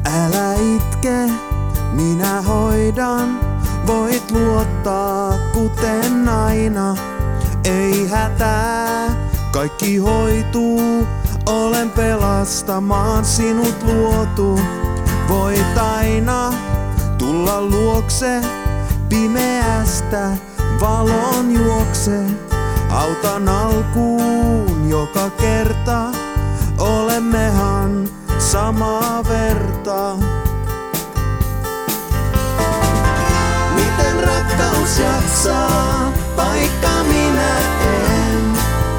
Älä itke, minä hoidan, voit luottaa kuten aina. Ei hätää, kaikki hoituu, olen pelastamaan sinut luotu. Voit aina tulla luokse, pimeästä valon juokse. Autan alkuun joka kerta, olemmehan samaa verta. Miten rakkaus jaksaa, vaikka minä en?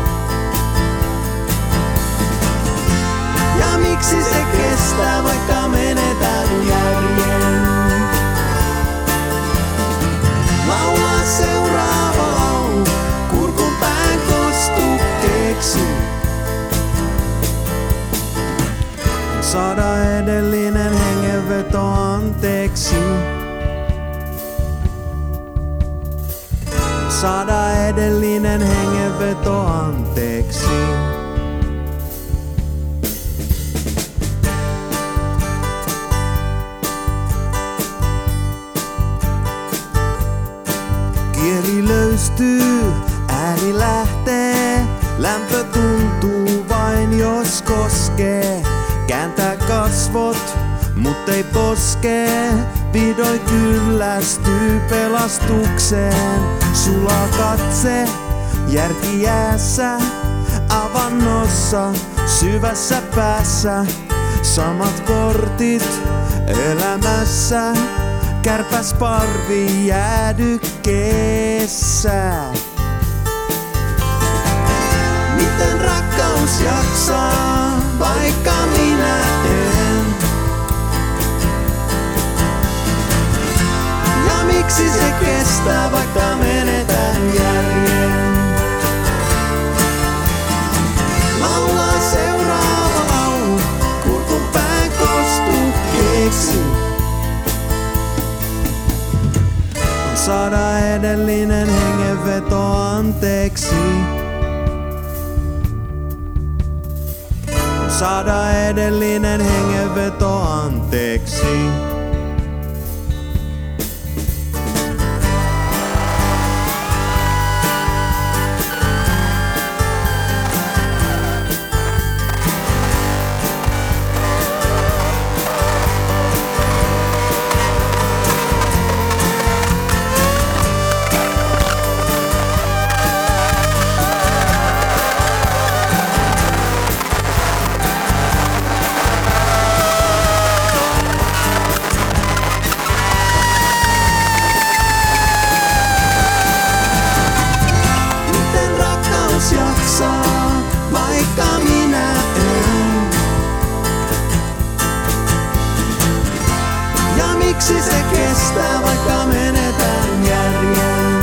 Ja miksi se kestää, vaikka menetän järjen? Laulaa seuraava laulu, kurkun pään kostukkeeksi. Saada edellinen hengenveto anteeksi. Saada edellinen hengenveto anteeksi. Kieli löystyy, ääni lähtee, lämpö tuntuu vain jos koskee. Kääntää kasvot, mut ei poskee, vihdoin kyllästyy pelastukseen. Sulaa katse, järki jäässä, avannossa, syvässä päässä. Samat kortit elämässä, kärpäsparvi jäädykkeessä. Miten rakkaus jaksaa, vaikka minä en? Ja miksi se kestää, vaikka menetän järjen? Laulaa seuraava laulu, kurkun pään kostukkeeksi. Saada edellinen hengenveto anteeksi. Saada edellinen hengenveto anteeksi. Jaksaa, vaikka minä en. Ja miksi se kestää, vaikka menetän järjen?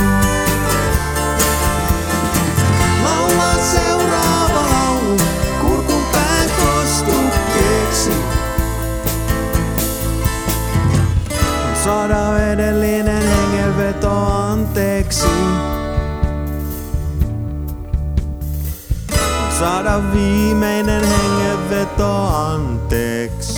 Laulaa seuraava laulu, kurkun pään kostukkeeksi. Saada edellinen hengenveto anteeksi. Saada viimeinen hengenveto anteeksi.